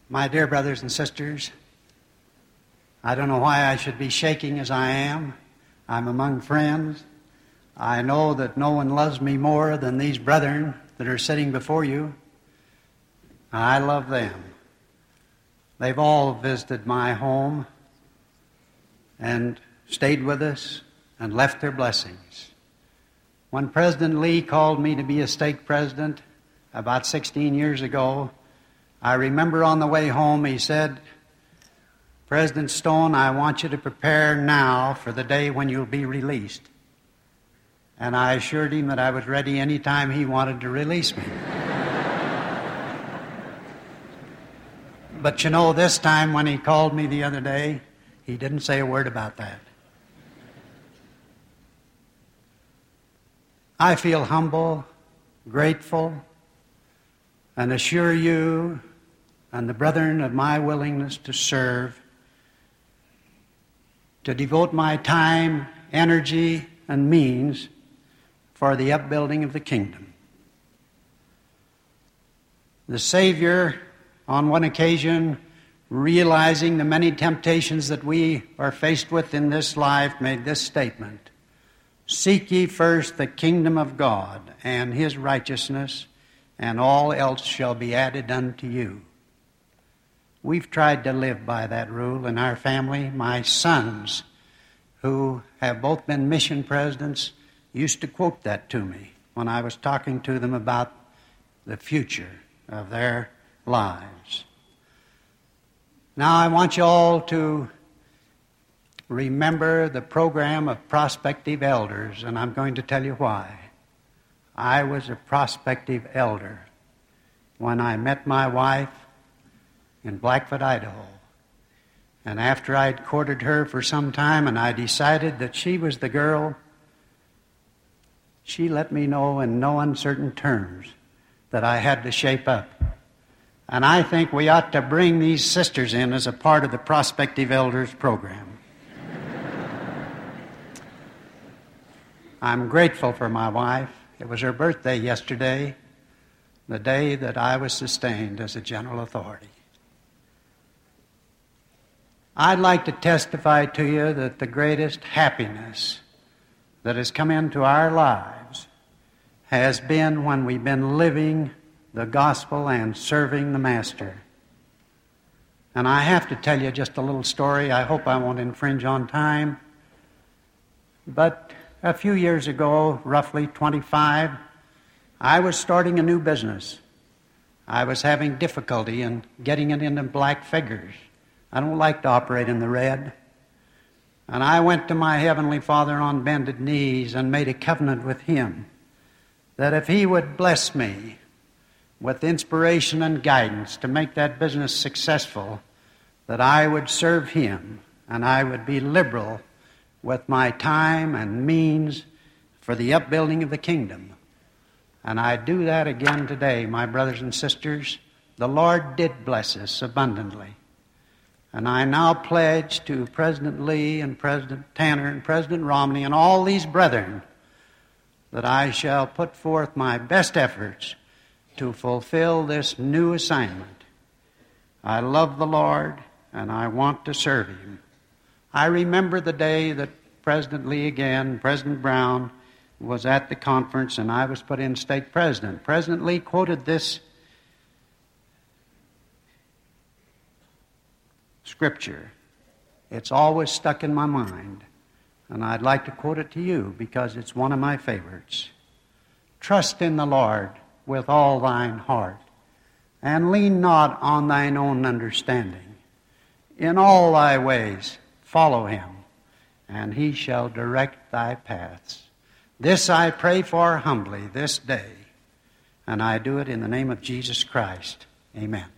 My dear brothers and sisters, I don't know why I should be shaking as I am. I'm among friends. I know that no one loves me more than these brethren that are sitting before you. I love them. They've all visited my home and stayed with us and left their blessings. When President Lee called me to be a stake president about 16 years ago, I remember on the way home he said, "President Stone, I want you to prepare now for the day when you'll be released." And I assured him that I was ready any time he wanted to release me. But you know, this time when he called me the other day, he didn't say a word about that. I feel humble, grateful, and assure you and the brethren of my willingness to serve, to devote my time, energy, and means for the upbuilding of the kingdom. The Savior, on one occasion, realizing the many temptations that we are faced with in this life, made this statement: "Seek ye first the kingdom of God and His righteousness, and all else shall be added unto you." We've tried to live by that rule in our family. My sons, who have both been mission presidents, used to quote that to me when I was talking to them about the future of their lives. Now I want you all to remember the program of prospective elders, and I'm going to tell you why. I was a prospective elder when I met my wife in Blackfoot, Idaho. And after I'd courted her for some time and I decided that she was the girl, she let me know in no uncertain terms that I had to shape up. And I think we ought to bring these sisters in as a part of the prospective elders program. I'm grateful for my wife. It was her birthday yesterday, the day that I was sustained as a general authority. I'd like to testify to you that the greatest happiness that has come into our lives has been when we've been living the gospel and serving the Master. And I have to tell you just a little story. I hope I won't infringe on time. But a few years ago, roughly 25, I was starting a new business. I was having difficulty in getting it into black figures. I don't like to operate in the red. And I went to my Heavenly Father on bended knees and made a covenant with Him that if He would bless me with inspiration and guidance to make that business successful, that I would serve Him and I would be liberal with my time and means for the upbuilding of the kingdom. And I do that again today, my brothers and sisters. The Lord did bless us abundantly. And I now pledge to President Lee and President Tanner and President Romney and all these brethren that I shall put forth my best efforts to fulfill this new assignment. I love the Lord and I want to serve Him. I remember the day that President Lee again, President Brown, was at the conference and I was put in stake president. President Lee quoted this scripture. It's always stuck in my mind, and I'd like to quote it to you because it's one of my favorites. "Trust in the Lord with all thine heart, and lean not on thine own understanding. In all thy ways follow Him, and He shall direct thy paths. This I pray for humbly this day, and I do it in the name of Jesus Christ. Amen."